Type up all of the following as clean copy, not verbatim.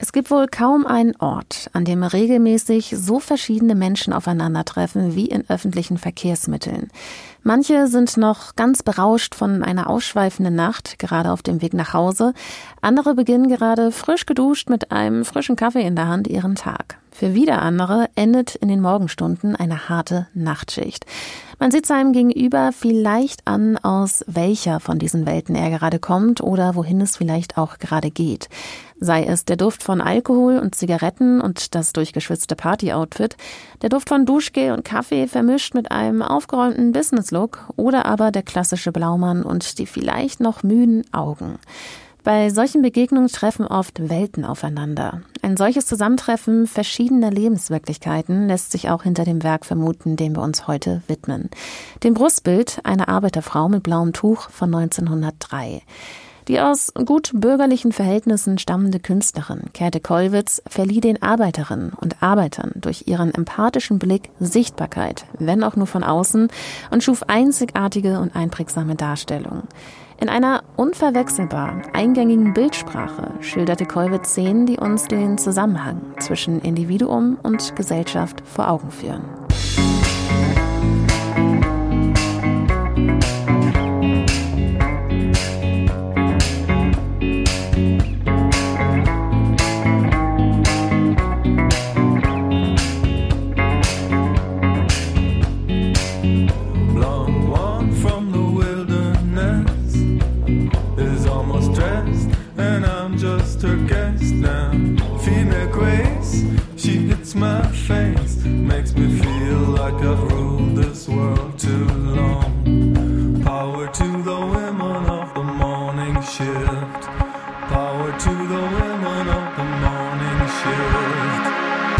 Es gibt wohl kaum einen Ort, an dem regelmäßig so verschiedene Menschen aufeinandertreffen wie in öffentlichen Verkehrsmitteln. Manche sind noch ganz berauscht von einer ausschweifenden Nacht, gerade auf dem Weg nach Hause. Andere beginnen gerade frisch geduscht mit einem frischen Kaffee in der Hand ihren Tag. Für wieder andere endet in den Morgenstunden eine harte Nachtschicht. Man sieht seinem Gegenüber vielleicht an, aus welcher von diesen Welten er gerade kommt oder wohin es vielleicht auch gerade geht. Sei es der Duft von Alkohol und Zigaretten und das durchgeschwitzte Party-Outfit, der Duft von Duschgel und Kaffee vermischt mit einem aufgeräumten Business-Look oder aber der klassische Blaumann und die vielleicht noch müden Augen. Bei solchen Begegnungen treffen oft Welten aufeinander. Ein solches Zusammentreffen verschiedener Lebenswirklichkeiten lässt sich auch hinter dem Werk vermuten, dem wir uns heute widmen. Dem Brustbild einer Arbeiterfrau mit blauem Tuch von 1903. Die aus gut bürgerlichen Verhältnissen stammende Künstlerin Käthe Kollwitz verlieh den Arbeiterinnen und Arbeitern durch ihren empathischen Blick Sichtbarkeit, wenn auch nur von außen, und schuf einzigartige und einprägsame Darstellungen. In einer unverwechselbar eingängigen Bildsprache schilderte Kollwitz Szenen, die uns den Zusammenhang zwischen Individuum und Gesellschaft vor Augen führen. My face makes me feel like I've ruled this world too long. Power to the women of the morning shift. Power to the women of the morning shift.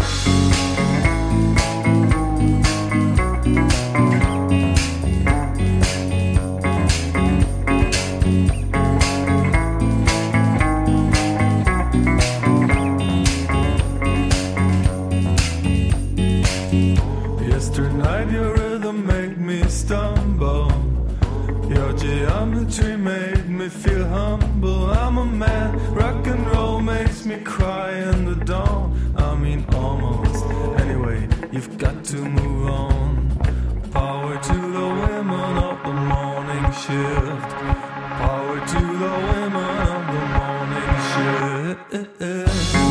Geometry made me feel humble. I'm a man, rock and roll makes me cry in the dawn. I mean almost. Anyway, you've got to move on. Power to the women of the morning shift. Power to the women of the morning shift.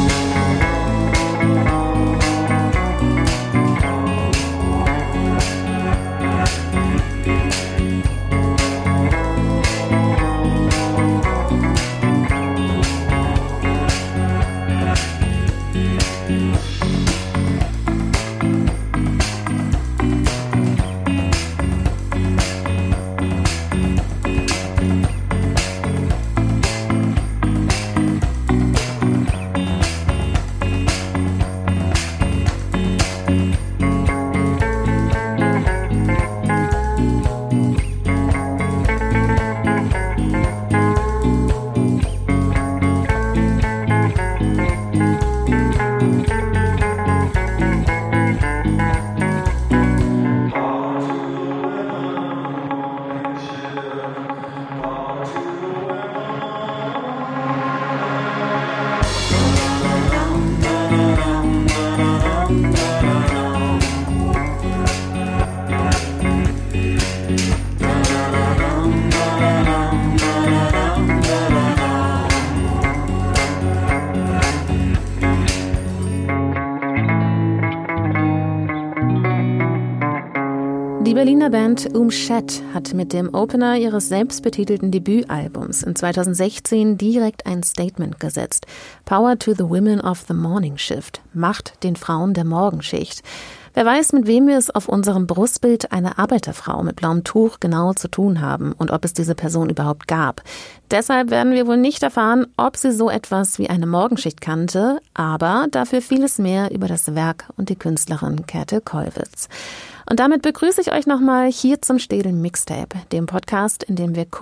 Die Berliner Band Shed hat mit dem Opener ihres selbstbetitelten Debütalbums in 2016 direkt ein Statement gesetzt. Power to the Women of the Morning Shift. Macht den Frauen der Morgenschicht. Wer weiß, mit wem wir es auf unserem Brustbild einer Arbeiterfrau mit blauem Tuch genau zu tun haben und ob es diese Person überhaupt gab. Deshalb werden wir wohl nicht erfahren, ob sie so etwas wie eine Morgenschicht kannte, aber dafür vieles mehr über das Werk und die Künstlerin Käthe Kollwitz. Und damit begrüße ich euch nochmal hier zum Städel Mixtape, dem Podcast, in dem wir Kunst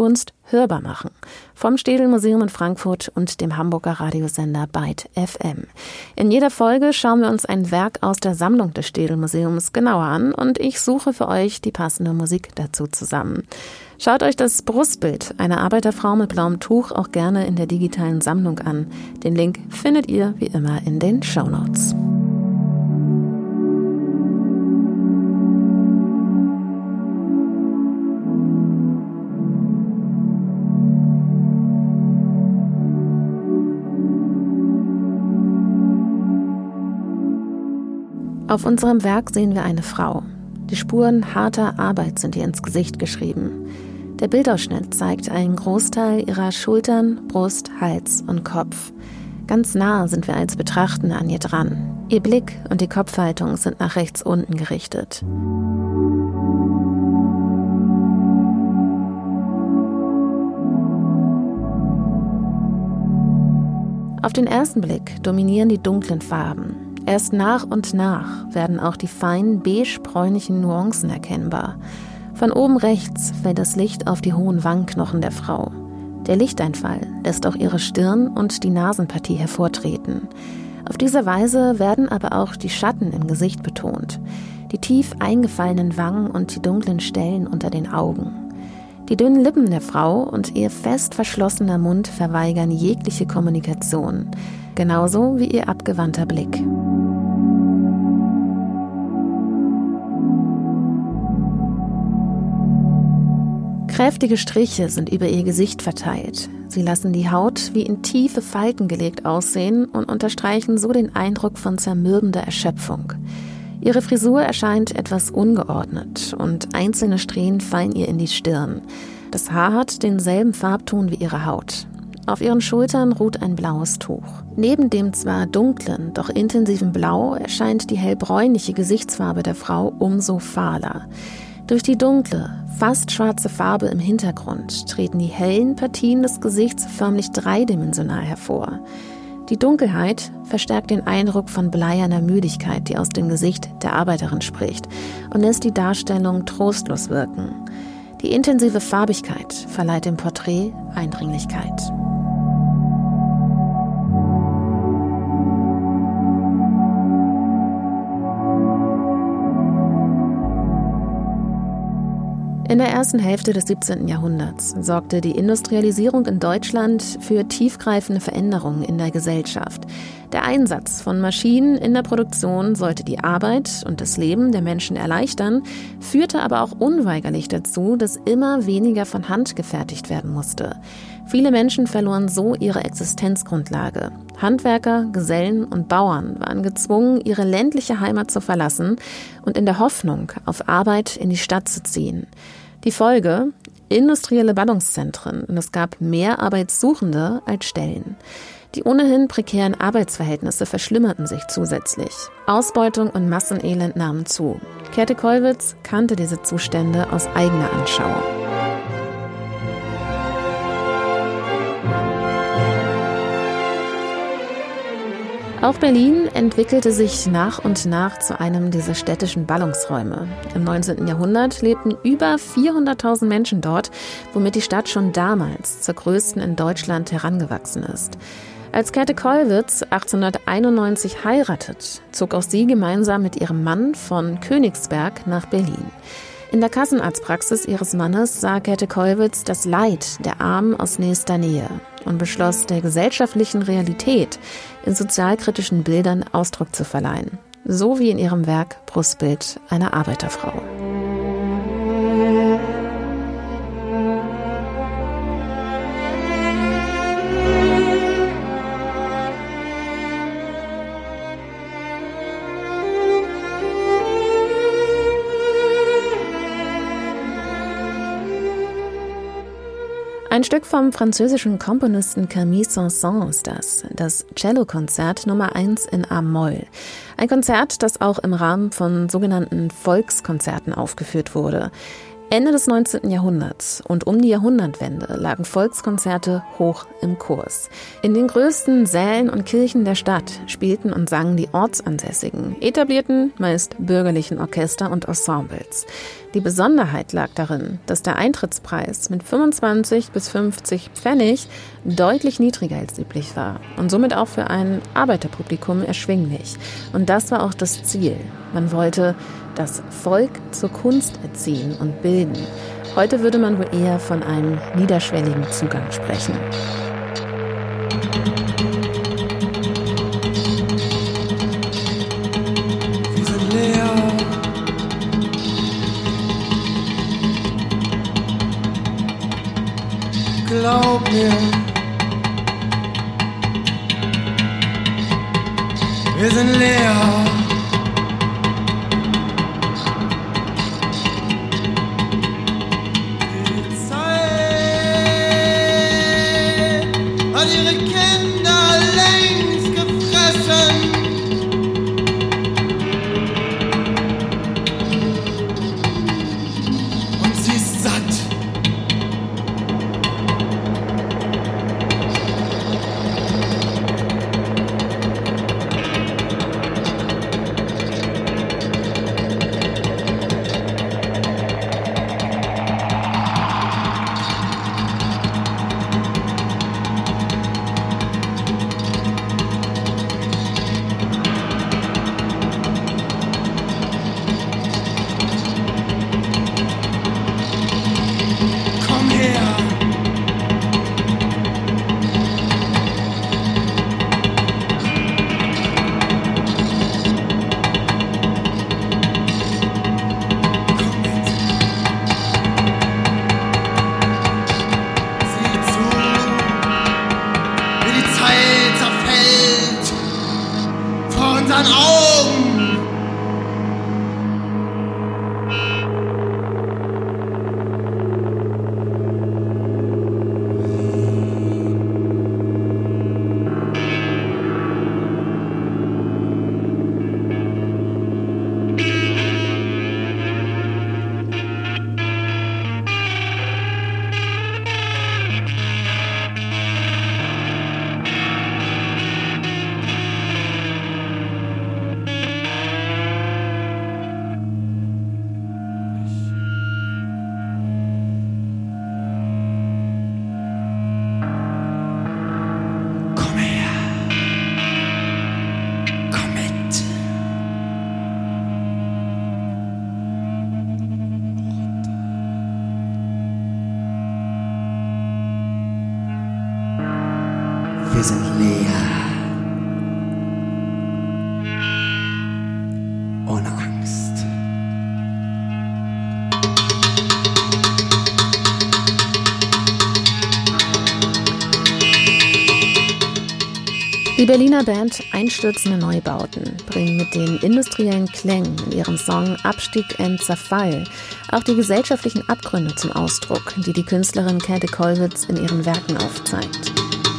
hörbar machen. Vom Städel-Museum in Frankfurt und dem Hamburger Radiosender Byte FM. In jeder Folge schauen wir uns ein Werk aus der Sammlung des Städel-Museums genauer an und ich suche für euch die passende Musik dazu zusammen. Schaut euch das Brustbild einer Arbeiterfrau mit blauem Tuch auch gerne in der digitalen Sammlung an. Den Link findet ihr wie immer in den Shownotes. Auf unserem Werk sehen wir eine Frau. Die Spuren harter Arbeit sind ihr ins Gesicht geschrieben. Der Bildausschnitt zeigt einen Großteil ihrer Schultern, Brust, Hals und Kopf. Ganz nah sind wir als Betrachtende an ihr dran. Ihr Blick und die Kopfhaltung sind nach rechts unten gerichtet. Auf den ersten Blick dominieren die dunklen Farben. Erst nach und nach werden auch die feinen beige-bräunlichen Nuancen erkennbar. Von oben rechts fällt das Licht auf die hohen Wangenknochen der Frau. Der Lichteinfall lässt auch ihre Stirn und die Nasenpartie hervortreten. Auf diese Weise werden aber auch die Schatten im Gesicht betont, die tief eingefallenen Wangen und die dunklen Stellen unter den Augen. Die dünnen Lippen der Frau und ihr fest verschlossener Mund verweigern jegliche Kommunikation, genauso wie ihr abgewandter Blick. Kräftige Striche sind über ihr Gesicht verteilt. Sie lassen die Haut wie in tiefe Falten gelegt aussehen und unterstreichen so den Eindruck von zermürbender Erschöpfung. Ihre Frisur erscheint etwas ungeordnet und einzelne Strähnen fallen ihr in die Stirn. Das Haar hat denselben Farbton wie ihre Haut. Auf ihren Schultern ruht ein blaues Tuch. Neben dem zwar dunklen, doch intensiven Blau erscheint die hellbräunliche Gesichtsfarbe der Frau umso fahler. Durch die dunkle, fast schwarze Farbe im Hintergrund treten die hellen Partien des Gesichts förmlich dreidimensional hervor. Die Dunkelheit verstärkt den Eindruck von bleierner Müdigkeit, die aus dem Gesicht der Arbeiterin spricht, und lässt die Darstellung trostlos wirken. Die intensive Farbigkeit verleiht dem Porträt Eindringlichkeit. In der ersten Hälfte des 17. Jahrhunderts sorgte die Industrialisierung in Deutschland für tiefgreifende Veränderungen in der Gesellschaft. Der Einsatz von Maschinen in der Produktion sollte die Arbeit und das Leben der Menschen erleichtern, führte aber auch unweigerlich dazu, dass immer weniger von Hand gefertigt werden musste. Viele Menschen verloren so ihre Existenzgrundlage. Handwerker, Gesellen und Bauern waren gezwungen, ihre ländliche Heimat zu verlassen und in der Hoffnung auf Arbeit in die Stadt zu ziehen. Die Folge? Industrielle Ballungszentren, und es gab mehr Arbeitssuchende als Stellen. Die ohnehin prekären Arbeitsverhältnisse verschlimmerten sich zusätzlich. Ausbeutung und Massenelend nahmen zu. Käthe-Kollwitz kannte diese Zustände aus eigener Anschauung. Auch Berlin entwickelte sich nach und nach zu einem dieser städtischen Ballungsräume. Im 19. Jahrhundert lebten über 400.000 Menschen dort, womit die Stadt schon damals zur größten in Deutschland herangewachsen ist. Als Käthe-Kollwitz 1891 heiratet, zog auch sie gemeinsam mit ihrem Mann von Königsberg nach Berlin. In der Kassenarztpraxis ihres Mannes sah Käthe-Kollwitz das Leid der Armen aus nächster Nähe und beschloss, der gesellschaftlichen Realität in sozialkritischen Bildern Ausdruck zu verleihen. So wie in ihrem Werk Brustbild einer Arbeiterfrau. Ein Stück vom französischen Komponisten Camille Saint-Saëns ist das Cellokonzert Nummer 1 in A-Moll. Ein Konzert, das auch im Rahmen von sogenannten Volkskonzerten aufgeführt wurde. Ende des 19. Jahrhunderts und um die Jahrhundertwende lagen Volkskonzerte hoch im Kurs. In den größten Sälen und Kirchen der Stadt spielten und sangen die ortsansässigen, etablierten, meist bürgerlichen Orchester und Ensembles. Die Besonderheit lag darin, dass der Eintrittspreis mit 25 bis 50 Pfennig deutlich niedriger als üblich war und somit auch für ein Arbeiterpublikum erschwinglich. Und das war auch das Ziel. Man wollte das Volk zur Kunst erziehen und bilden. Heute würde man wohl eher von einem niederschwelligen Zugang sprechen. Wir sind leer. Glaub mir, wir sind leer. Ihre Kinder längst gefressen. Und sie ist satt. Wir sind leer. Ohne Angst. Die Berliner Band Einstürzende Neubauten bringen mit den industriellen Klängen in ihrem Song Abstieg and Zerfall auch die gesellschaftlichen Abgründe zum Ausdruck, die die Künstlerin Käthe Kollwitz in ihren Werken aufzeigt.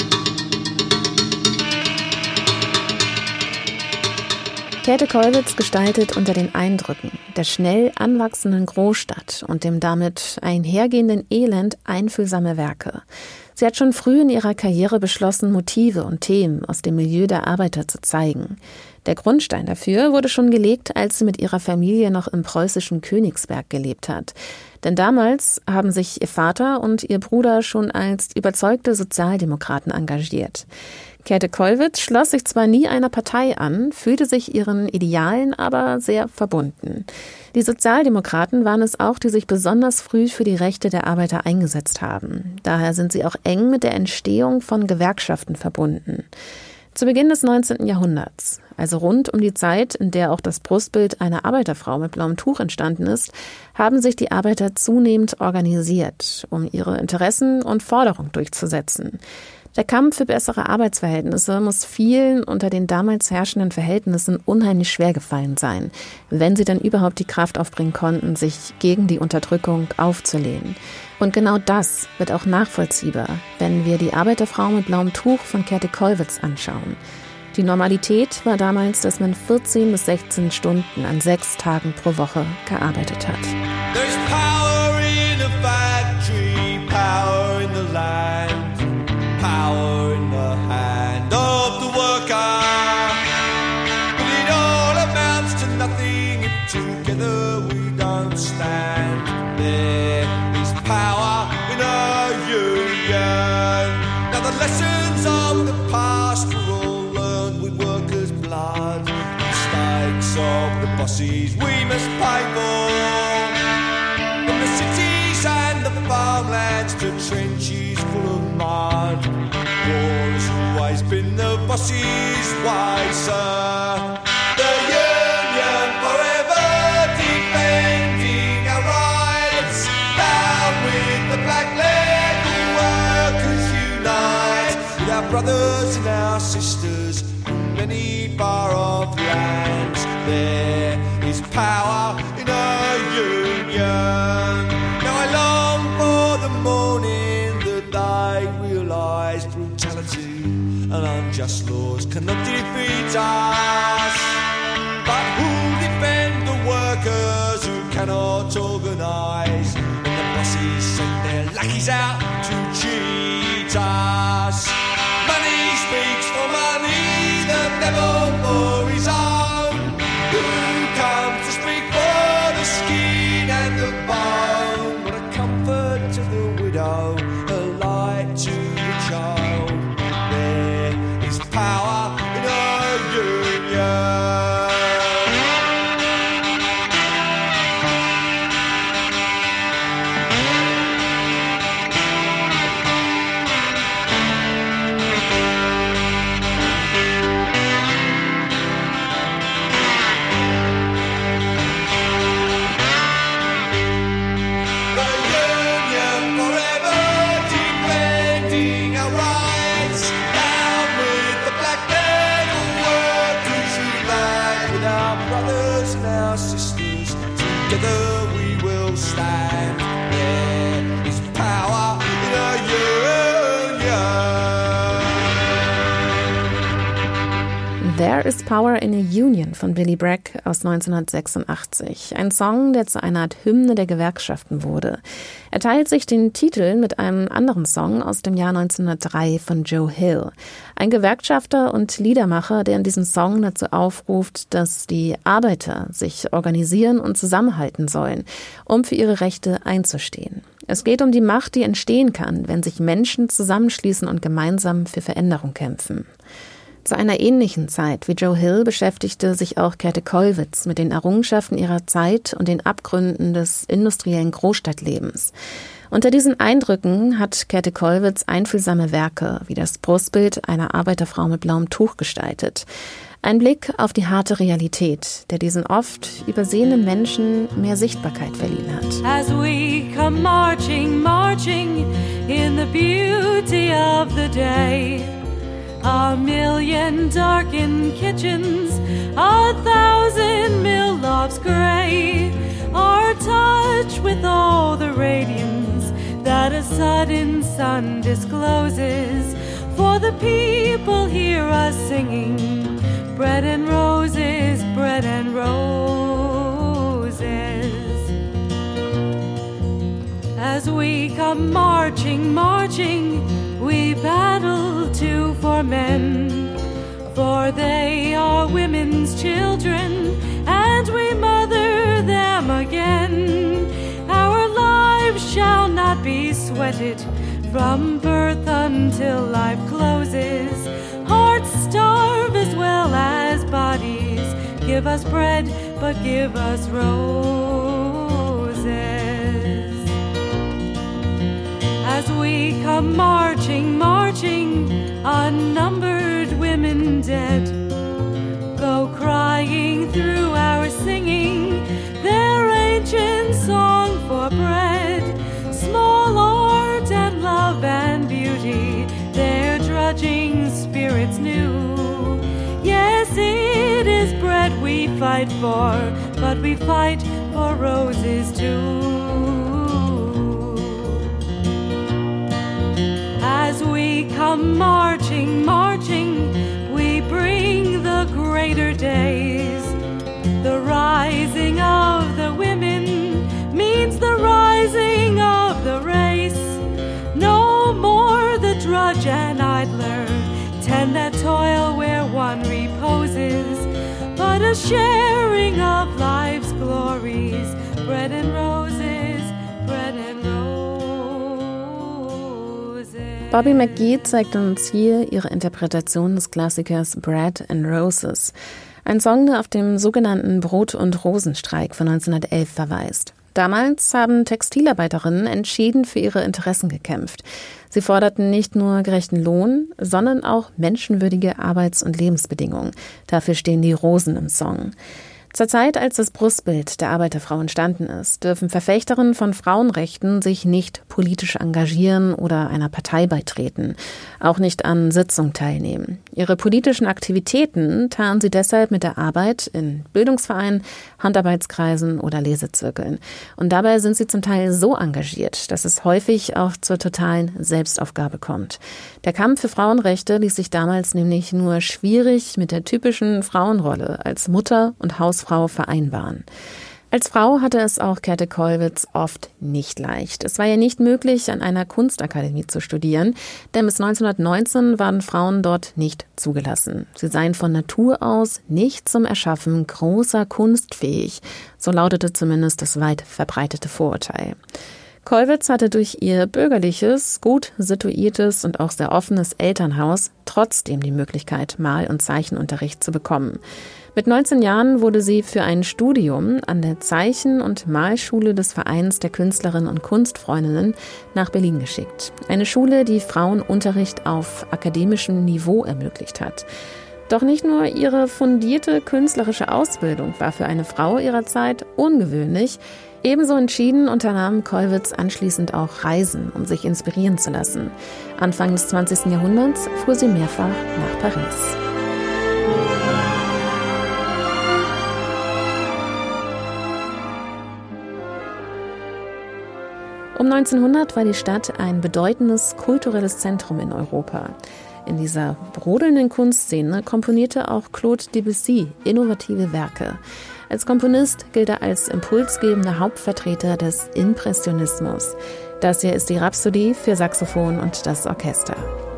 Käthe Kollwitz gestaltet unter den Eindrücken der schnell anwachsenden Großstadt und dem damit einhergehenden Elend einfühlsame Werke. Sie hat schon früh in ihrer Karriere beschlossen, Motive und Themen aus dem Milieu der Arbeiter zu zeigen. Der Grundstein dafür wurde schon gelegt, als sie mit ihrer Familie noch im preußischen Königsberg gelebt hat. Denn damals haben sich ihr Vater und ihr Bruder schon als überzeugte Sozialdemokraten engagiert. Käthe Kollwitz schloss sich zwar nie einer Partei an, fühlte sich ihren Idealen aber sehr verbunden. Die Sozialdemokraten waren es auch, die sich besonders früh für die Rechte der Arbeiter eingesetzt haben. Daher sind sie auch eng mit der Entstehung von Gewerkschaften verbunden. Zu Beginn des 19. Jahrhunderts, also rund um die Zeit, in der auch das Brustbild einer Arbeiterfrau mit blauem Tuch entstanden ist, haben sich die Arbeiter zunehmend organisiert, um ihre Interessen und Forderungen durchzusetzen. Der Kampf für bessere Arbeitsverhältnisse muss vielen unter den damals herrschenden Verhältnissen unheimlich schwer gefallen sein, wenn sie dann überhaupt die Kraft aufbringen konnten, sich gegen die Unterdrückung aufzulehnen. Und genau das wird auch nachvollziehbar, wenn wir die Arbeiterfrau mit blauem Tuch von Käthe Kollwitz anschauen. Die Normalität war damals, dass man 14 bis 16 Stunden an 6 Tagen pro Woche gearbeitet hat. There's power policies we must pay for. From the cities and the farmlands to trenches full of mud, war's always been the boss's way, sir. The union forever defending our rights. Down with the black legal workers unite, with our brothers and our sisters from many far-off lands. There is power in our union. Now I long for the morning that they realise brutality and unjust laws cannot defeat us. But who'll defend the workers who cannot organise when the bosses send their lackeys out to cheat us? Money speaks for money, the devil for his own. Who comes to speak for the skin and the bone? What a comfort to the widow, a light to the child. There is power in our union. Together we will stand. There is power in our union. There is Power in a Union von Billy Bragg aus 1986. Ein Song, der zu einer Art Hymne der Gewerkschaften wurde. Er teilt sich den Titel mit einem anderen Song aus dem Jahr 1903 von Joe Hill. Ein Gewerkschafter und Liedermacher, der in diesem Song dazu aufruft, dass die Arbeiter sich organisieren und zusammenhalten sollen, um für ihre Rechte einzustehen. Es geht um die Macht, die entstehen kann, wenn sich Menschen zusammenschließen und gemeinsam für Veränderung kämpfen. Zu einer ähnlichen Zeit wie Joe Hill beschäftigte sich auch Käthe Kollwitz mit den Errungenschaften ihrer Zeit und den Abgründen des industriellen Großstadtlebens. Unter diesen Eindrücken hat Käthe Kollwitz einfühlsame Werke wie das Brustbild einer Arbeiterfrau mit blauem Tuch gestaltet. Ein Blick auf die harte Realität, der diesen oft übersehenen Menschen mehr Sichtbarkeit verliehen hat. As we come marching, marching in the beauty of the day, a million darkened kitchens, 1,000 mill lofts gray, are touched with all the radiance that a sudden sun discloses. For the people hear us singing, bread and roses, bread and roses. As we come marching, marching, we battle too for men, for they are women's children, and we mother them again. Our lives shall not be sweated from birth until life closes. Hearts starve as well as bodies. Give us bread, but give us roses. As we come marching, marching, unnumbered women dead go crying through our singing their ancient song for bread. Small art and love and beauty, their drudging spirits new. Yes, it is bread we fight for, but we fight for roses too. As we come marching, marching, we bring the greater days. The rising of the women means the rising of the race. No more the drudge and idler tend that toil where one reposes, but a sharing of life's glories, bread and roses, bread and roses. Bobby McGee zeigt uns hier ihre Interpretation des Klassikers Bread and Roses. Ein Song, der auf den sogenannten Brot- und Rosenstreik von 1911 verweist. Damals haben Textilarbeiterinnen entschieden für ihre Interessen gekämpft. Sie forderten nicht nur gerechten Lohn, sondern auch menschenwürdige Arbeits- und Lebensbedingungen. Dafür stehen die Rosen im Song. Zur Zeit, als das Brustbild der Arbeiterfrau entstanden ist, dürfen Verfechterinnen von Frauenrechten sich nicht politisch engagieren oder einer Partei beitreten, auch nicht an Sitzungen teilnehmen. Ihre politischen Aktivitäten tarnen sie deshalb mit der Arbeit in Bildungsvereinen, Handarbeitskreisen oder Lesezirkeln. Und dabei sind sie zum Teil so engagiert, dass es häufig auch zur totalen Selbstaufgabe kommt. Der Kampf für Frauenrechte ließ sich damals nämlich nur schwierig mit der typischen Frauenrolle als Mutter und Hausfrau vereinbaren. Als Frau hatte es auch Käthe Kollwitz oft nicht leicht. Es war ihr nicht möglich, an einer Kunstakademie zu studieren, denn bis 1919 waren Frauen dort nicht zugelassen. Sie seien von Natur aus nicht zum Erschaffen großer Kunst fähig, so lautete zumindest das weit verbreitete Vorurteil. Kollwitz hatte durch ihr bürgerliches, gut situiertes und auch sehr offenes Elternhaus trotzdem die Möglichkeit, Mal- und Zeichenunterricht zu bekommen. Mit 19 Jahren wurde sie für ein Studium an der Zeichen- und Malschule des Vereins der Künstlerinnen und Kunstfreundinnen nach Berlin geschickt. Eine Schule, die Frauen Unterricht auf akademischem Niveau ermöglicht hat. Doch nicht nur ihre fundierte künstlerische Ausbildung war für eine Frau ihrer Zeit ungewöhnlich. Ebenso entschieden unternahm Kollwitz anschließend auch Reisen, um sich inspirieren zu lassen. Anfang des 20. Jahrhunderts fuhr sie mehrfach nach Paris. Um 1900 war die Stadt ein bedeutendes kulturelles Zentrum in Europa. In dieser brodelnden Kunstszene komponierte auch Claude Debussy innovative Werke. Als Komponist gilt er als impulsgebender Hauptvertreter des Impressionismus. Das hier ist die Rhapsodie für Saxophon und das Orchester.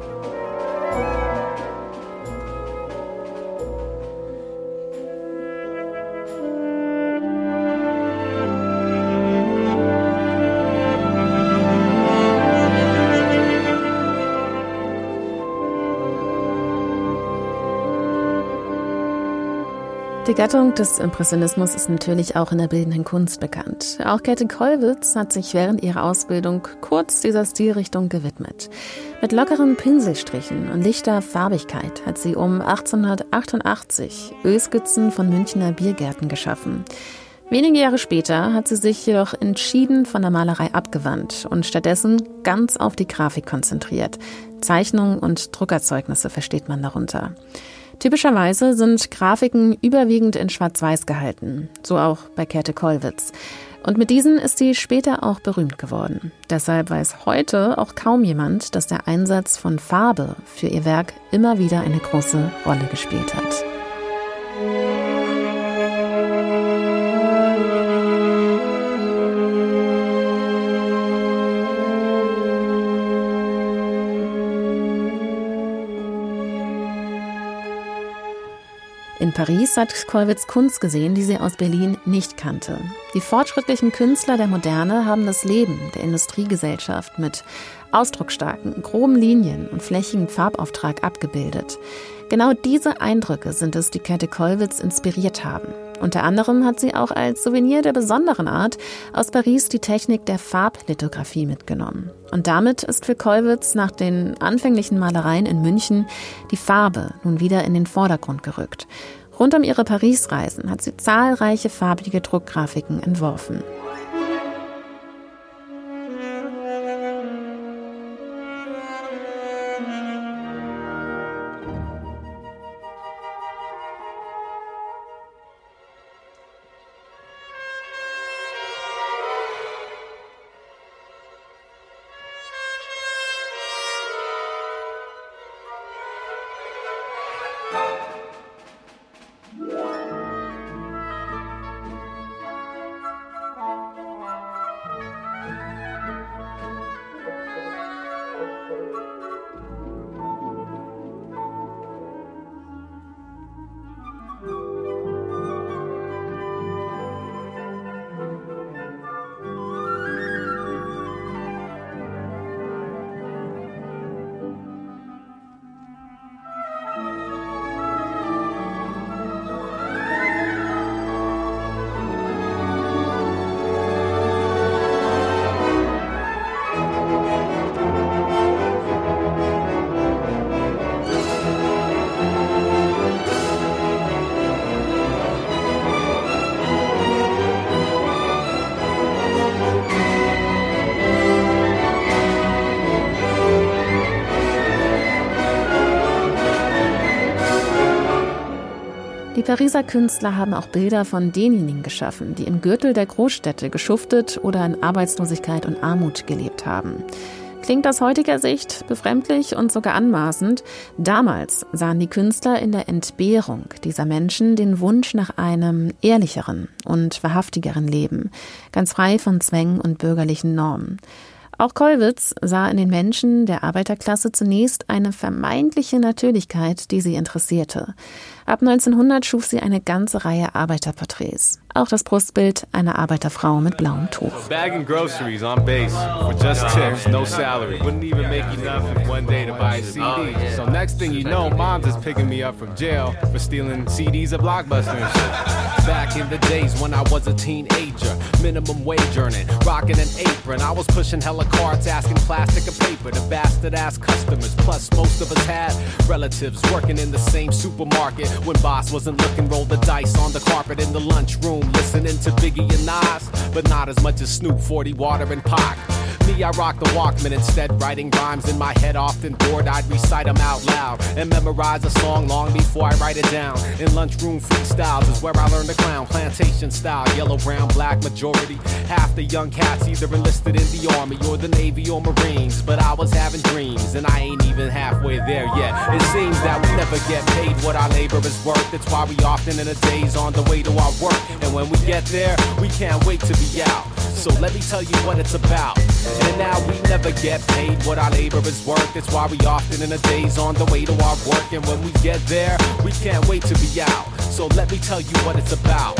Die Gattung des Impressionismus ist natürlich auch in der bildenden Kunst bekannt. Auch Käthe Kollwitz hat sich während ihrer Ausbildung kurz dieser Stilrichtung gewidmet. Mit lockeren Pinselstrichen und lichter Farbigkeit hat sie um 1888 Ölskizzen von Münchner Biergärten geschaffen. Wenige Jahre später hat sie sich jedoch entschieden von der Malerei abgewandt und stattdessen ganz auf die Grafik konzentriert. Zeichnungen und Druckerzeugnisse versteht man darunter. Typischerweise sind Grafiken überwiegend in Schwarz-Weiß gehalten, so auch bei Käthe Kollwitz. Und mit diesen ist sie später auch berühmt geworden. Deshalb weiß heute auch kaum jemand, dass der Einsatz von Farbe für ihr Werk immer wieder eine große Rolle gespielt hat. In Paris hat Kollwitz Kunst gesehen, die sie aus Berlin nicht kannte. Die fortschrittlichen Künstler der Moderne haben das Leben der Industriegesellschaft mit ausdrucksstarken, groben Linien und flächigen Farbauftrag abgebildet. Genau diese Eindrücke sind es, die Käthe Kollwitz inspiriert haben. Unter anderem hat sie auch als Souvenir der besonderen Art aus Paris die Technik der Farblithografie mitgenommen. Und damit ist für Kollwitz nach den anfänglichen Malereien in München die Farbe nun wieder in den Vordergrund gerückt. Rund um ihre Paris-Reisen hat sie zahlreiche farbige Druckgrafiken entworfen. Die Pariser Künstler haben auch Bilder von denjenigen geschaffen, die im Gürtel der Großstädte geschuftet oder in Arbeitslosigkeit und Armut gelebt haben. Klingt aus heutiger Sicht befremdlich und sogar anmaßend. Damals sahen die Künstler in der Entbehrung dieser Menschen den Wunsch nach einem ehrlicheren und wahrhaftigeren Leben, ganz frei von Zwängen und bürgerlichen Normen. Auch Kollwitz sah in den Menschen der Arbeiterklasse zunächst eine vermeintliche Natürlichkeit, die sie interessierte. Ab 1900 schuf sie eine ganze Reihe Arbeiterporträts. Auch das Brustbild einer Arbeiterfrau mit blauem Tuch. Bagging groceries on base for just tips, no salary. Wouldn't even make enough in one day to buy a CD. So next thing you know, mom's is picking me up from jail for stealing CDs at Blockbuster and shit. Back in the days when I was a teenager, minimum wage earning, rocking an apron. I was pushing hella carts, asking plastic and paper to bastard-ass customers. Plus, most of us had relatives working in the same supermarket. When boss wasn't looking, rolled the dice on the carpet in the lunchroom, listening to Biggie and Nas, but not as much as Snoop, 40 Water and Pac. Me, I rock the Walkman instead, writing rhymes in my head. Often bored, I'd recite them out loud and memorize a song long before I write it down. In lunchroom freestyles is where I learned to clown. Plantation style, yellow, brown, black majority. Half the young cats either enlisted in the Army or the Navy or Marines. But I was having dreams and I ain't even halfway there yet. It seems that we never get paid what our labor is worth. That's why we often in a daze on the way to our work. And when we get there, we can't wait to be out. So let me tell you what it's about. And now we never get paid what our labor is worth. That's why we often in a daze on the way to our work. And when we get there, we can't wait to be out. So let me tell you what it's about.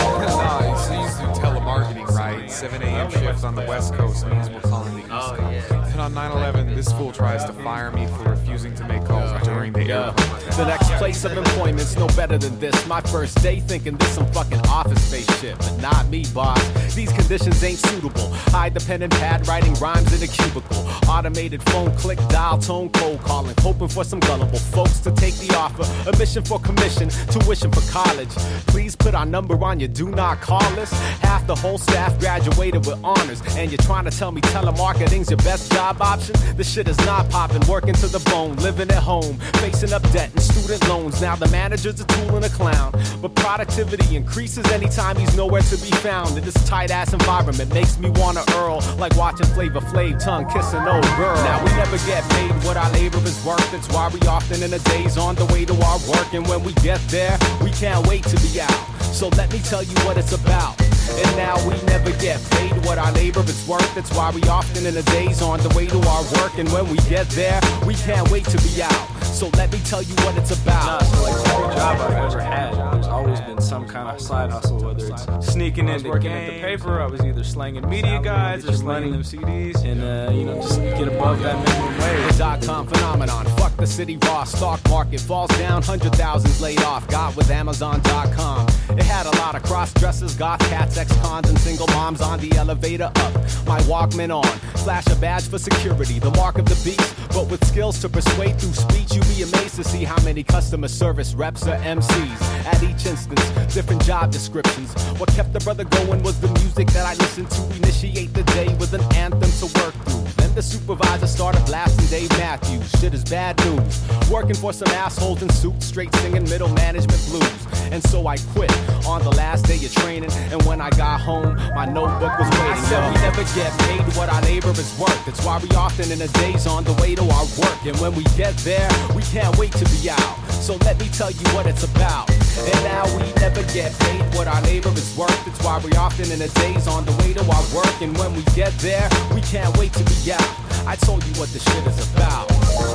No, so you used to do telemarketing, right? 7 a.m. shifts on the West Coast means we're calling the East Coast. And on 9/11, this fool tries to fire me for refusing to make calls during the airport. The next place of employment's no better than this. My first day thinking this some fucking office space shit, but not me, boss. These conditions ain't suitable. Hide the pen and pad, writing rhymes in a cubicle. Automated phone click, dial tone, cold calling, hoping for some gullible folks to take the offer. A mission for commission, tuition for college. Please put our number on your do not call list. Half the whole staff graduated with honors, and you're trying to tell me telemarketing's your best job option? This shit is not popping, working to the bone, living at home, facing up debt and student loans. Now the manager's a tool and a clown, but productivity increases anytime he's nowhere to be found. In this tight-ass environment makes me wanna earl, like watching Flavor Flav tongue kiss an old girl. Now we never get paid what our labor is worth. That's why we often in a daze on the way to our work. And when we get there, we can't wait to be out. So let me tell you what it's about. And now we never get paid what our labor is worth. That's why we often in a daze on the way to our work. And when we get there, we can't wait to be out. So let me tell you what it's about. So like every job I've ever had, there's always been some kind of side hustle, whether it's sneaking into working at the paper, I was either slanging media guides or slanging them CDs, and just get above that minimum wage. The .com phenomenon, fuck the city raw, stock market falls down, 100,000s laid off, got with Amazon.com. It had a lot of cross-dressers, goth cats, ex-cons, and single moms on the elevator up. My Walkman on, flash a badge for security, the mark of the beast, but with skills to persuade through speech, you'd be amazed to see how many customer service reps or MCs. At each instance, different job descriptions. What kept the brother going was the music that I listened to. Initiate the day with an anthem to work through. Then the supervisor started blasting Dave Matthews. Shit is bad news. Working for some assholes in suits, straight singing middle management blues. And so I quit on the last day of training. And when I got home, my notebook was waiting. I said we never get paid what our labor is worth. That's why we often in a daze on the way to our work. And when we get there, we can't wait to be out. So let me tell you what it's about. And now we never get paid what our labor is worth. That's why we often in a daze on the way to our work. And when we get there, we can't wait to be out. I told you what this shit is about.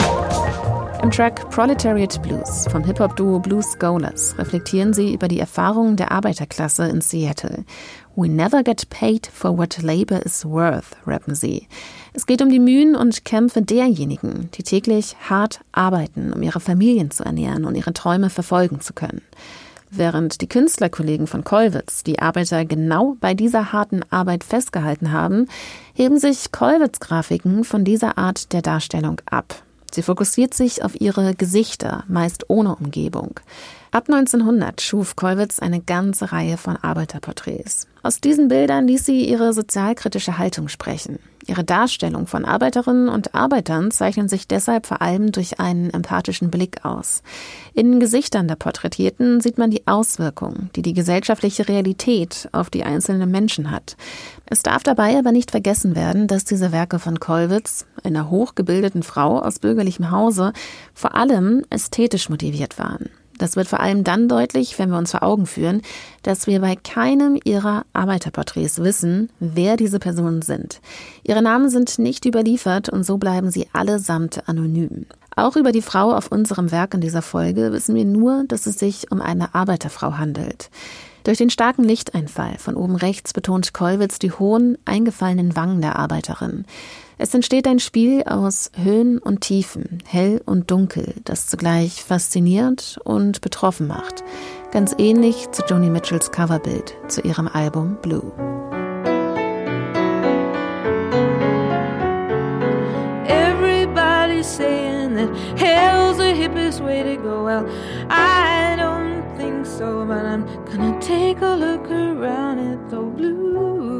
Im Track Proletariat Blues vom Hip-Hop-Duo Blues Scholars reflektieren sie über die Erfahrungen der Arbeiterklasse in Seattle. We never get paid for what labor is worth, rappen sie. Es geht um die Mühen und Kämpfe derjenigen, die täglich hart arbeiten, um ihre Familien zu ernähren und ihre Träume verfolgen zu können. Während die Künstlerkollegen von Kollwitz die Arbeiter genau bei dieser harten Arbeit festgehalten haben, heben sich Kollwitz Grafiken von dieser Art der Darstellung ab. Sie fokussiert sich auf ihre Gesichter, meist ohne Umgebung. Ab 1900 schuf Kollwitz eine ganze Reihe von Arbeiterporträts. Aus diesen Bildern ließ sie ihre sozialkritische Haltung sprechen. Ihre Darstellung von Arbeiterinnen und Arbeitern zeichnen sich deshalb vor allem durch einen empathischen Blick aus. In den Gesichtern der Porträtierten sieht man die Auswirkungen, die die gesellschaftliche Realität auf die einzelnen Menschen hat. Es darf dabei aber nicht vergessen werden, dass diese Werke von Kollwitz, einer hochgebildeten Frau aus bürgerlichem Hause, vor allem ästhetisch motiviert waren. Das wird vor allem dann deutlich, wenn wir uns vor Augen führen, dass wir bei keinem ihrer Arbeiterporträts wissen, wer diese Personen sind. Ihre Namen sind nicht überliefert und so bleiben sie allesamt anonym. Auch über die Frau auf unserem Werk in dieser Folge wissen wir nur, dass es sich um eine Arbeiterfrau handelt. Durch den starken Lichteinfall von oben rechts betont Kollwitz die hohen, eingefallenen Wangen der Arbeiterin. Es entsteht ein Spiel aus Höhen und Tiefen, hell und dunkel, das zugleich fasziniert und betroffen macht. Ganz ähnlich zu Joni Mitchells Coverbild zu ihrem Album Blue. Everybody's saying that hell's the hippest way to go. Well, I don't think so, but I'm gonna take a look around at the blue.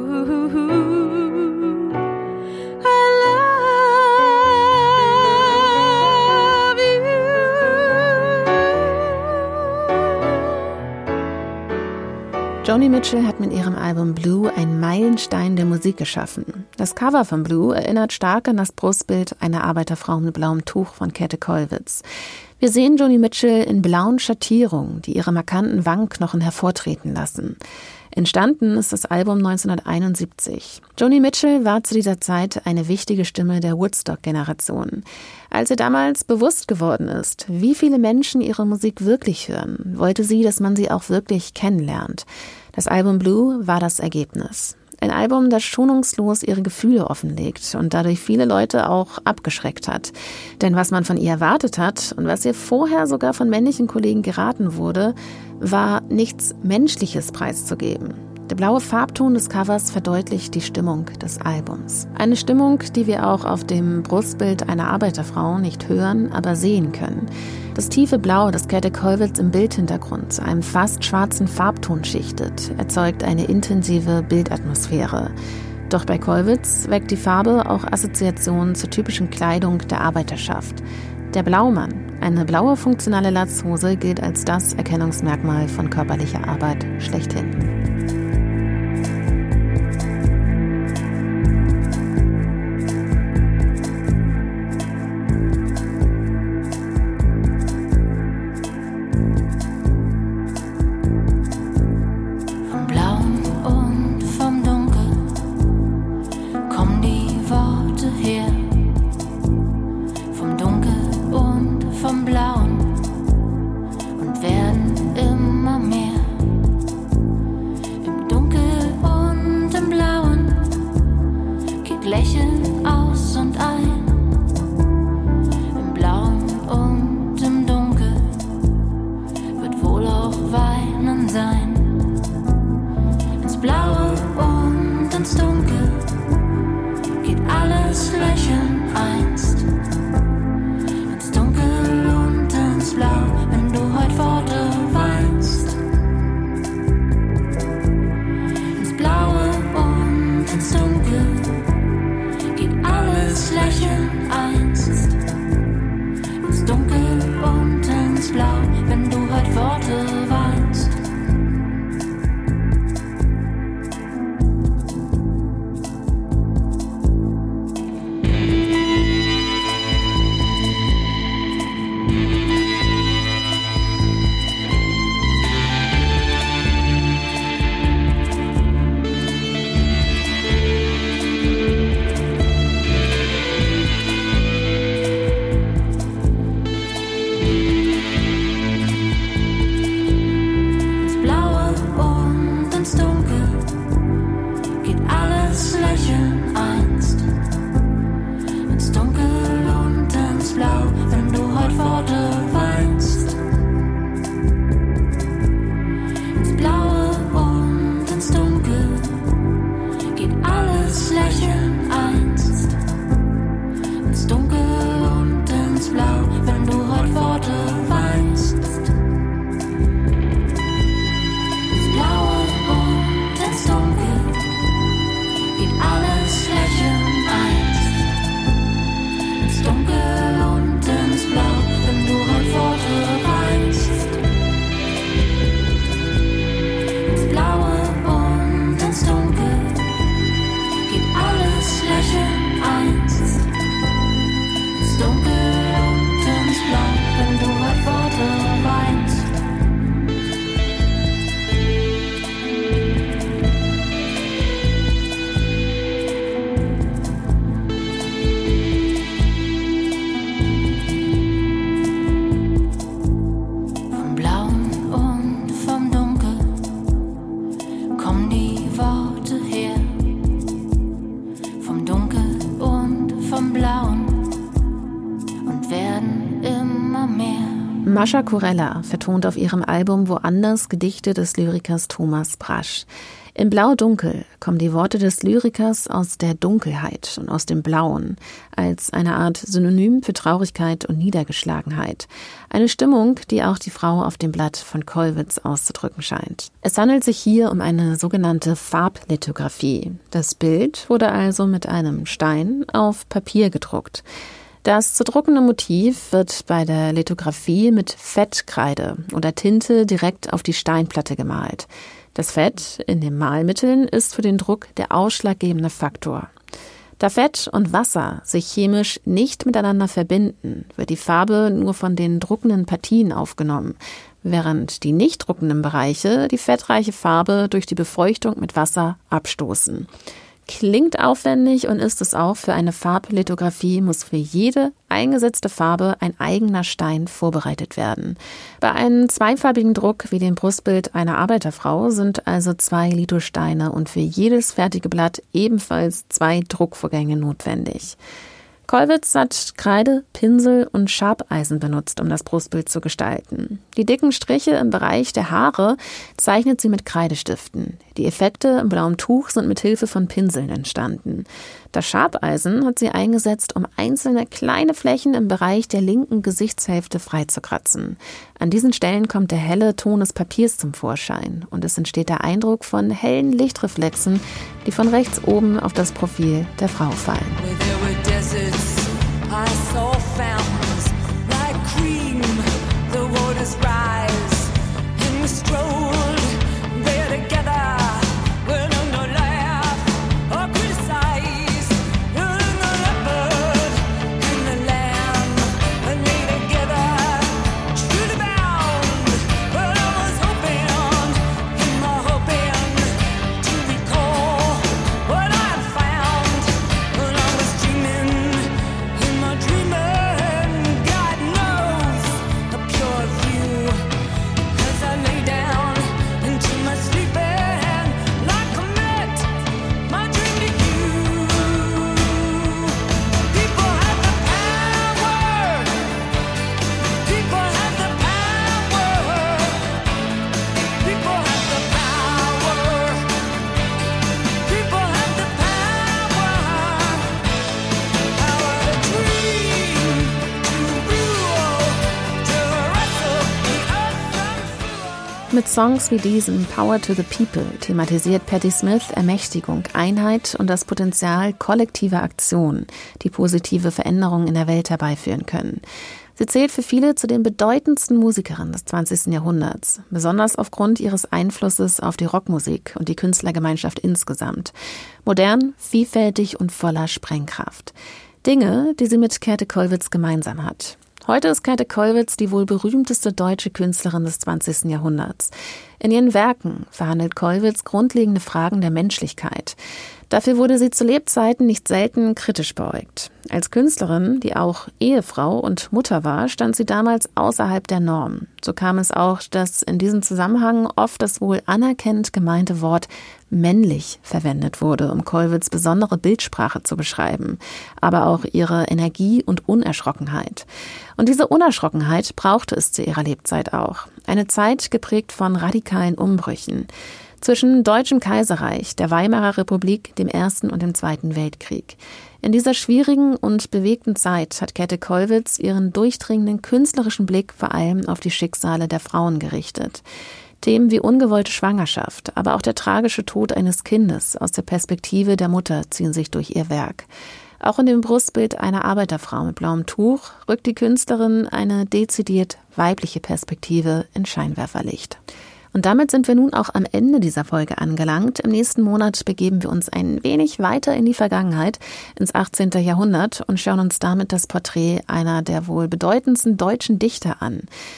Joni Mitchell hat mit ihrem Album Blue einen Meilenstein der Musik geschaffen. Das Cover von Blue erinnert stark an das Brustbild einer Arbeiterfrau mit blauem Tuch von Käthe Kollwitz. Wir sehen Joni Mitchell in blauen Schattierungen, die ihre markanten Wangenknochen hervortreten lassen. Entstanden ist das Album 1971. Joni Mitchell war zu dieser Zeit eine wichtige Stimme der Woodstock-Generation. Als ihr damals bewusst geworden ist, wie viele Menschen ihre Musik wirklich hören, wollte sie, dass man sie auch wirklich kennenlernt. Das Album Blue war das Ergebnis. Ein Album, das schonungslos ihre Gefühle offenlegt und dadurch viele Leute auch abgeschreckt hat. Denn was man von ihr erwartet hat und was ihr vorher sogar von männlichen Kollegen geraten wurde, war nichts Menschliches preiszugeben. Der blaue Farbton des Covers verdeutlicht die Stimmung des Albums. Eine Stimmung, die wir auch auf dem Brustbild einer Arbeiterfrau nicht hören, aber sehen können. Das tiefe Blau, das Käthe Kollwitz im Bildhintergrund zu einem fast schwarzen Farbton schichtet, erzeugt eine intensive Bildatmosphäre. Doch bei Kollwitz weckt die Farbe auch Assoziationen zur typischen Kleidung der Arbeiterschaft. Der Blaumann, eine blaue funktionale Latzhose, gilt als das Erkennungsmerkmal von körperlicher Arbeit schlechthin. Mascha Kurella vertont auf ihrem Album Woanders Gedichte des Lyrikers Thomas Brasch. In Blau-Dunkel kommen die Worte des Lyrikers aus der Dunkelheit und aus dem Blauen, als eine Art Synonym für Traurigkeit und Niedergeschlagenheit. Eine Stimmung, die auch die Frau auf dem Blatt von Kollwitz auszudrücken scheint. Es handelt sich hier um eine sogenannte Farblithografie. Das Bild wurde also mit einem Stein auf Papier gedruckt. Das zu druckende Motiv wird bei der Lithografie mit Fettkreide oder Tinte direkt auf die Steinplatte gemalt. Das Fett in den Malmitteln ist für den Druck der ausschlaggebende Faktor. Da Fett und Wasser sich chemisch nicht miteinander verbinden, wird die Farbe nur von den druckenden Partien aufgenommen, während die nicht druckenden Bereiche die fettreiche Farbe durch die Befeuchtung mit Wasser abstoßen. Klingt aufwendig und ist es auch. Für eine Farblithografie muss für jede eingesetzte Farbe ein eigener Stein vorbereitet werden. Bei einem zweifarbigen Druck wie dem Brustbild einer Arbeiterfrau sind also 2 Lithosteine und für jedes fertige Blatt ebenfalls 2 Druckvorgänge notwendig. Kollwitz hat Kreide, Pinsel und Schabeisen benutzt, um das Brustbild zu gestalten. Die dicken Striche im Bereich der Haare zeichnet sie mit Kreidestiften. Die Effekte im blauen Tuch sind mit Hilfe von Pinseln entstanden. Das Schabeisen hat sie eingesetzt, um einzelne kleine Flächen im Bereich der linken Gesichtshälfte freizukratzen. An diesen Stellen kommt der helle Ton des Papiers zum Vorschein und es entsteht der Eindruck von hellen Lichtreflexen, die von rechts oben auf das Profil der Frau fallen. I saw fountains like cream, the waters rise, and we strolled there together. We're not gonna laugh or criticize. You're the leopard and the lamb, and lay together, truly bound. But I was hoping to recall what I found when I was dreaming. God knows a pure view as I lay down into my sleep and like a comet, my dream to you. People have the power. People have the power. People have the power. People have the power. Power to dream. Mit Songs wie diesem Power to the People thematisiert Patti Smith Ermächtigung, Einheit und das Potenzial kollektiver Aktion, die positive Veränderungen in der Welt herbeiführen können. Sie zählt für viele zu den bedeutendsten Musikerinnen des 20. Jahrhunderts, besonders aufgrund ihres Einflusses auf die Rockmusik und die Künstlergemeinschaft insgesamt. Modern, vielfältig und voller Sprengkraft. Dinge, die sie mit Käthe Kollwitz gemeinsam hat. Heute ist Käthe Kollwitz die wohl berühmteste deutsche Künstlerin des 20. Jahrhunderts. In ihren Werken verhandelt Kollwitz grundlegende Fragen der Menschlichkeit. Dafür wurde sie zu Lebzeiten nicht selten kritisch beäugt. Als Künstlerin, die auch Ehefrau und Mutter war, stand sie damals außerhalb der Norm. So kam es auch, dass in diesem Zusammenhang oft das wohl anerkennend gemeinte Wort männlich verwendet wurde, um Kollwitz' besondere Bildsprache zu beschreiben, aber auch ihre Energie und Unerschrockenheit. Und diese Unerschrockenheit brauchte es zu ihrer Lebzeit auch. Eine Zeit geprägt von radikalen Umbrüchen. Zwischen Deutschem Kaiserreich, der Weimarer Republik, dem Ersten und dem Zweiten Weltkrieg. In dieser schwierigen und bewegten Zeit hat Käthe Kollwitz ihren durchdringenden künstlerischen Blick vor allem auf die Schicksale der Frauen gerichtet. Themen wie ungewollte Schwangerschaft, aber auch der tragische Tod eines Kindes aus der Perspektive der Mutter ziehen sich durch ihr Werk. Auch in dem Brustbild einer Arbeiterfrau mit blauem Tuch rückt die Künstlerin eine dezidiert weibliche Perspektive in Scheinwerferlicht. Und damit sind wir nun auch am Ende dieser Folge angelangt. Im nächsten Monat begeben wir uns ein wenig weiter in die Vergangenheit, ins 18. Jahrhundert und schauen uns damit das Porträt einer der wohl bedeutendsten deutschen Dichter an.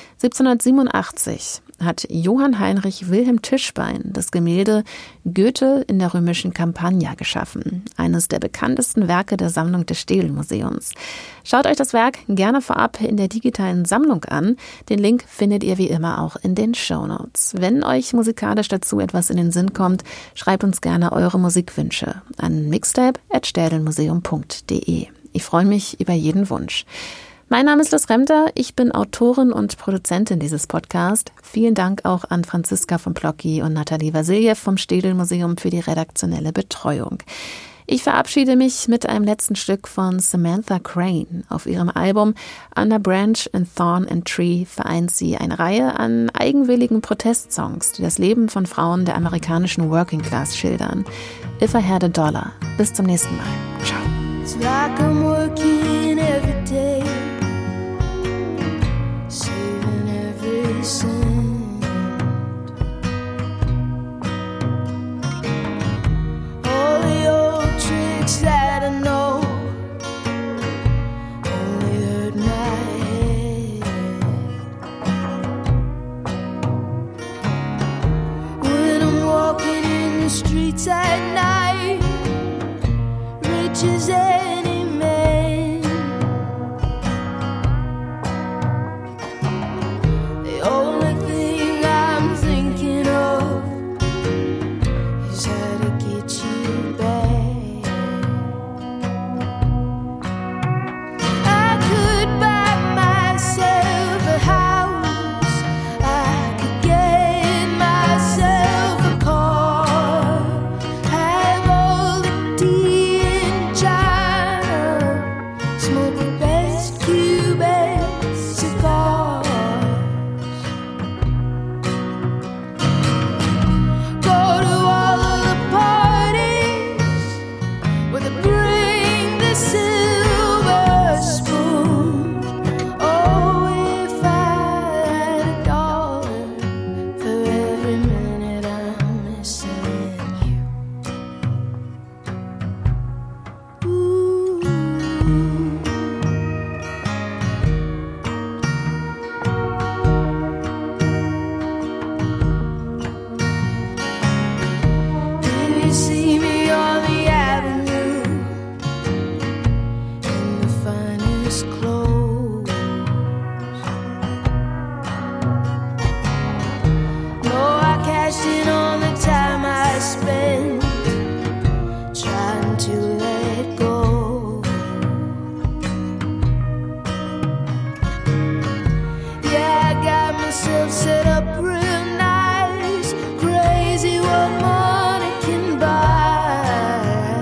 1787 hat Johann Heinrich Wilhelm Tischbein das Gemälde Goethe in der römischen Campagna geschaffen, eines der bekanntesten Werke der Sammlung des Städel-Museums. Schaut euch das Werk gerne vorab in der digitalen Sammlung an. Den Link findet ihr wie immer auch in den Shownotes. Wenn euch musikalisch dazu etwas in den Sinn kommt, schreibt uns gerne eure Musikwünsche an mixtape@städelmuseum.de. Ich freue mich über jeden Wunsch. Mein Name ist Liz Remter, ich bin Autorin und Produzentin dieses Podcasts. Vielen Dank auch an Franziska von Plocki und Nathalie Vasiljev vom Städel-Museum für die redaktionelle Betreuung. Ich verabschiede mich mit einem letzten Stück von Samantha Crane. Auf ihrem Album Under Branch and Thorn and Tree vereint sie eine Reihe an eigenwilligen Protestsongs, die das Leben von Frauen der amerikanischen Working Class schildern. If I Had a Dollar. Bis zum nächsten Mal. Ciao. It's like I'm working every day, saving every cent. All the old tricks that I know only hurt my head. When I'm walking in the streets at night, rich as any man, the only thing I'm thinking of is how to get you back. I could buy myself a house, I could get myself a car, have all the tea in China, smoke the best Cuban cigars, go to all of the parties where they bring the silver spoon. Oh, if I had a dollar for every minute I'm missing you. Ooh. When you see me on the avenue in the finest clothes, no, I cashed in on the time I spent trying to let go. Yeah, I got myself set up real nice, crazy what money can buy.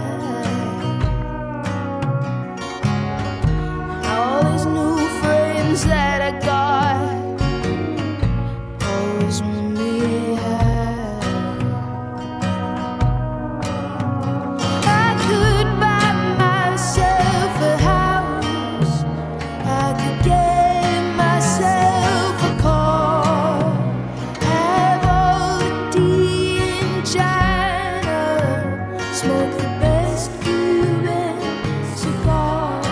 All these new friends that I got always want me high. I could buy myself a house, I could get myself a car, have all the tea in China, smoke the best Cuban cigars,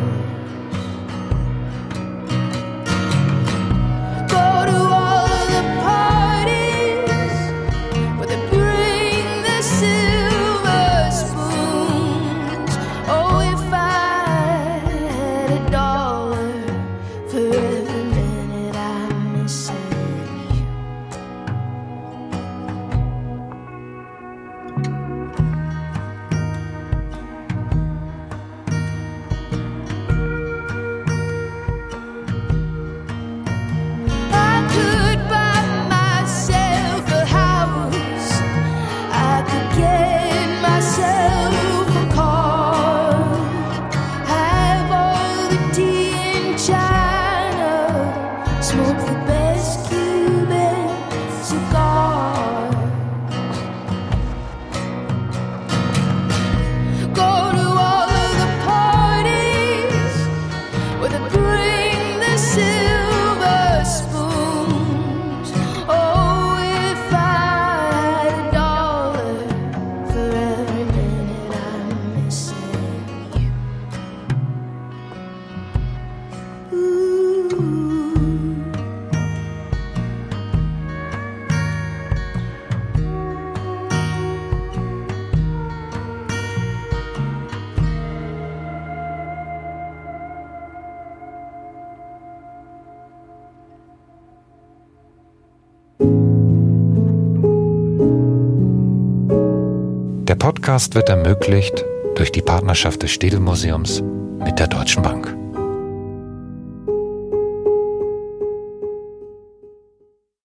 go to all of the parties where they bring the silver spoons. Oh, if I had a dollar for every minute I'm missing you. I could buy myself a house, I could get myself a car, have all the tea in China, smoke the best Cuban cigars, go to all of the parties where they bring the silver spoons. Oh, if I had a dollar for every minute I'm missing you. Ooh. Der Podcast wird ermöglicht durch die Partnerschaft des Städel-Museums mit der Deutschen Bank.